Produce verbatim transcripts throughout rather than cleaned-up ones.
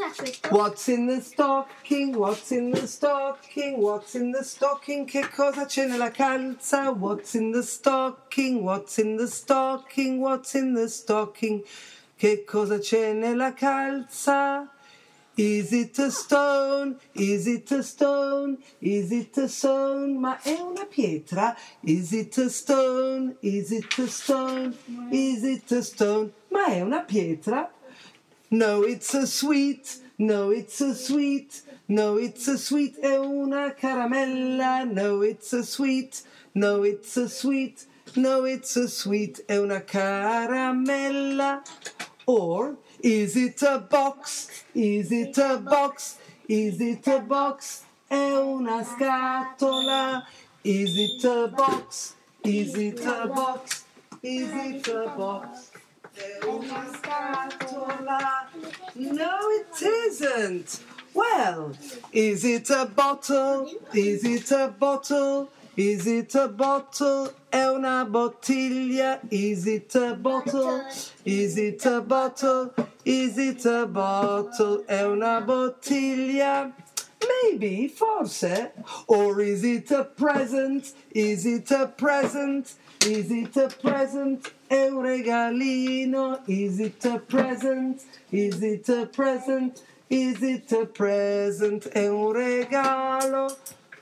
aspetta. What's in the stocking? What's in the stocking? What's in the stocking? Che cosa c'è nella calza? What's in the stocking? What's in the stocking? What's in the stocking? Che cosa c'è nella calza? Is it a stone? Is it a stone? Is it a stone? Ma è una pietra? Is it a stone? Is it a stone? Is it a stone? Ma è una pietra? No, it's a sweet. No, it's a sweet. No, it's a sweet. È una caramella. No, it's a sweet. No, it's a sweet. No, it's a sweet. È una caramella. Or, is it a box? Is it a box? Is it a box? È una scatola. Is it a box? Is it a box? Is it a box? È una scatola. No, it isn't. Well, is it a bottle? Is it a bottle? Is it a bottle? È una bottiglia. Is it a bottle? Is it a bottle? Is it a bottle? È una bottiglia. Maybe, forse. Or is it a present? Is it a present? Is it a present? È un regalino. Is it a present? Is it a present? Is it a present? È un regalo.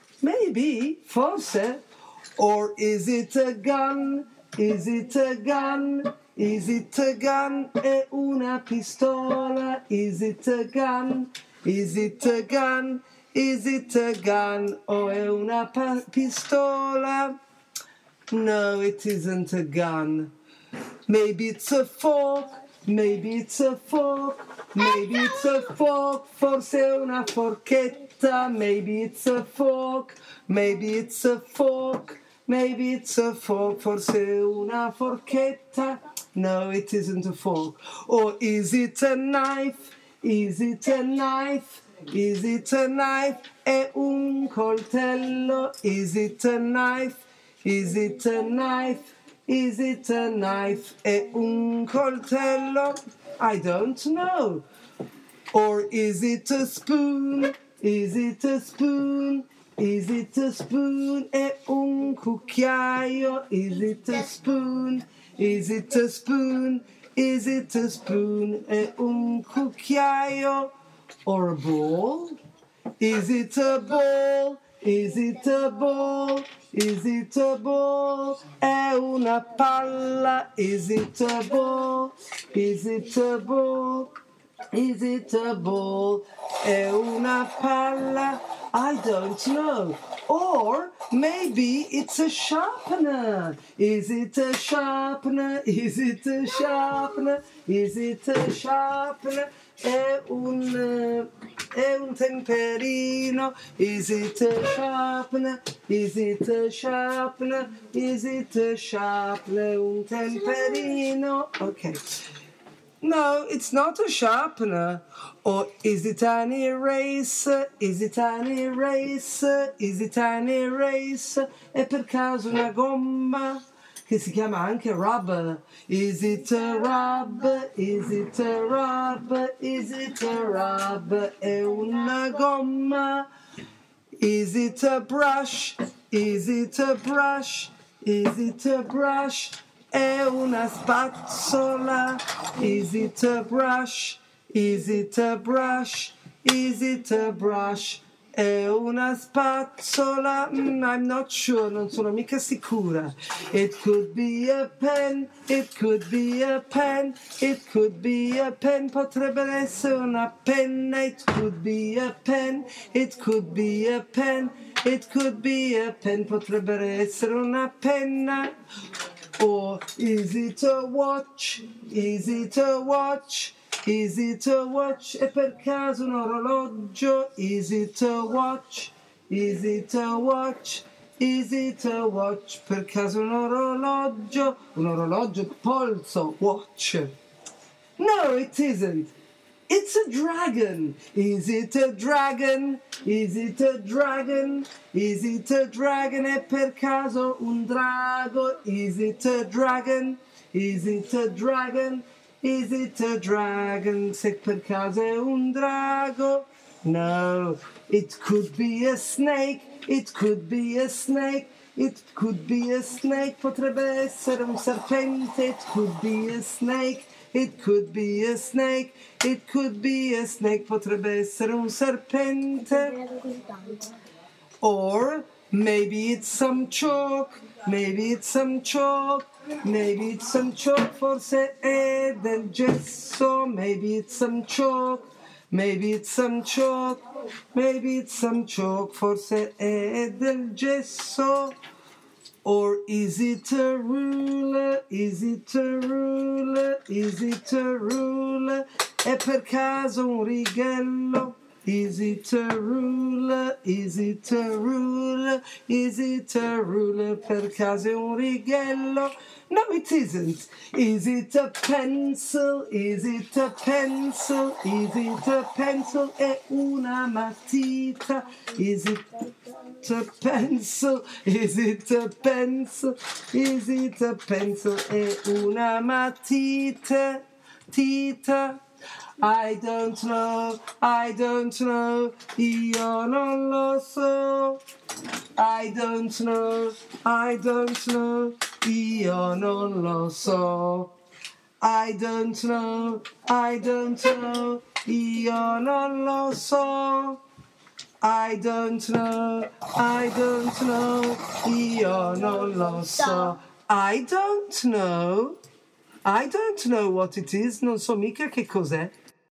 Maybe, forse. Or is it a gun? Is it a gun? Is it a gun? È una pistola. Is it a gun? Is it a gun? Is it a gun? O è una pa- pistola? No, it isn't a gun. Maybe it's a fork. Maybe it's a fork. Maybe it's a fork. Forse è una forchetta. Maybe it's a fork. Maybe it's a fork. Maybe it's a fork. Forse è una forchetta. No, it isn't a fork. Or is it a knife? Is it a knife? Is it a knife? È un coltello. Is it a knife? Is it a knife? Is it a knife? È un coltello? I don't know. Or is it a spoon? Is it a spoon? Is it a spoon? È un cucchiaio. Is it a spoon? Is it a spoon? Is it a spoon? È un cucchiaio. Or a ball? Is it a ball? Is it a ball? Is it a ball? È una palla. Is it a ball? Is it a ball? Is it a ball? È una palla. I don't know. Or maybe it's a sharpener. Is it a sharpener? Is it a sharpener? Is it a sharpener? È un, è un temperino. Is it a sharpener? Is it a sharpener? Is it a sharpener? Un temperino. Okay. No, it's not a sharpener. Or is it an eraser? Is it an eraser? Is it an eraser? È per caso una gomma che si chiama anche rubber? Is it a rubber? Is it a rubber? Is it a rubber? È una gomma. Is it a brush? Is it a brush? Is it a brush? È una spazzola. Is it a brush? Is it a brush? Is it a brush? È una spazzola. Mm, I'm not sure, non sono mica sicura. It could be a pen. It could be a pen. It could be a pen. Potrebbe essere una penna. It could be a pen. It could be a pen. It could be a pen. Potrebbe essere una penna. Or is it a watch? Is it a watch? Is it a watch? È per caso un orologio? Is it a watch? Is it a watch? Is it a watch? Per caso un orologio? Un orologio polso? Watch. No, it isn't. It's a dragon. Is it a dragon? Is it a dragon? Is it a dragon? È per caso un drago? Is it a dragon? Is it a dragon? Is it a dragon? Se per caso è un drago? No, it could be a snake, it could be a snake, it could be a snake, potrebbe essere un serpente, it could be a snake, it could be a snake, it could be a snake, potrebbe essere un serpente. Or maybe it's some chalk, maybe it's some chalk, maybe it's some chalk, forse è del gesso, maybe it's some chalk, maybe it's some chalk, maybe it's some chalk, forse è del gesso. Or is it a ruler, is it a ruler, is it a ruler, è per caso un righello? Is it a ruler, is it a ruler, is it a ruler, per caso è un righello? No, it isn't. Is it a pencil, is it a pencil, is it a pencil, è una matita? Is it a pencil, is it a pencil, is it a pencil, è una matita? Tita? I don't know, I don't know, io non lo so. I don't know, I don't know, io non lo so. I don't know, I don't know, io non lo so. I don't know, I don't know, io non lo so. I don't know, I don't know what it is, non so mica che cos'è.